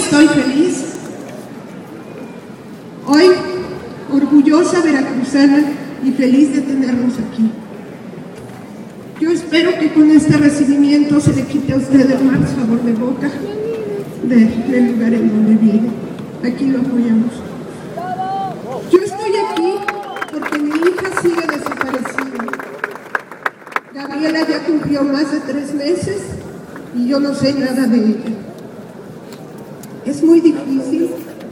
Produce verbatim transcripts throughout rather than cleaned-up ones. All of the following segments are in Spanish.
estoy feliz. Hoy, orgullosa veracruzana y feliz de tenerlos aquí. Yo espero que con este recibimiento se le quite a usted el mal sabor de boca de, del lugar en donde vive. Aquí lo apoyamos. Yo estoy aquí porque mi hija sigue desaparecida. Gabriela ya cumplió más de tres meses y yo no sé nada de ella. Es muy difícil.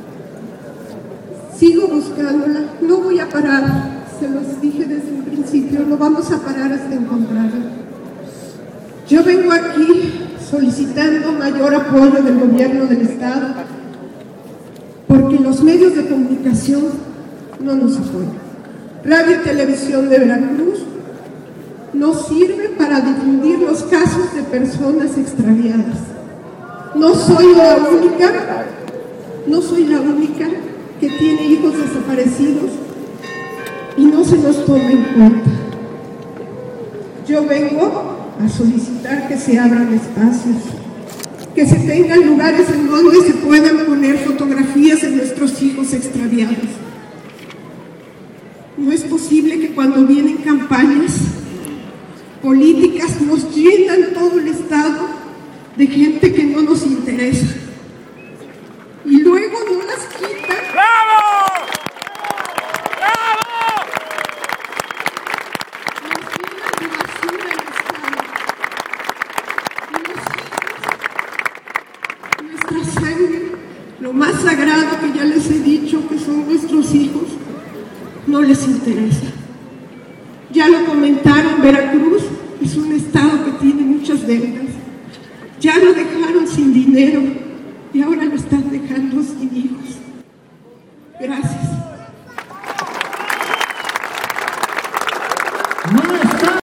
Sigo buscándola. No voy a parar. Se los dije desde un principio, no vamos a parar hasta encontrarla. Yo vengo aquí solicitando mayor apoyo del gobierno del estado, porque los medios de comunicación no nos apoyan. Radio y Televisión de Veracruz no sirve para difundir los casos de personas extraviadas. No soy la única, no soy la única que tiene hijos desaparecidos y no se nos toma en cuenta. Yo vengo a solicitar que se abran espacios, que se tengan lugares en donde se puedan poner fotografías de nuestros hijos extraviados. No es posible que cuando vienen campañas políticas nos llenan todo el estado de gente que no nos interesa y luego no las quitan. ¡Bravo! ¡Bravo! Nuestra sangre, lo más sagrado que ya les he dicho, que son nuestros hijos, no les interesa. Ya lo comentaron, Veracruz es un estado que tiene muchas deudas. Ya lo dejaron sin dinero y ahora lo están dejando sin hijos. Gracias.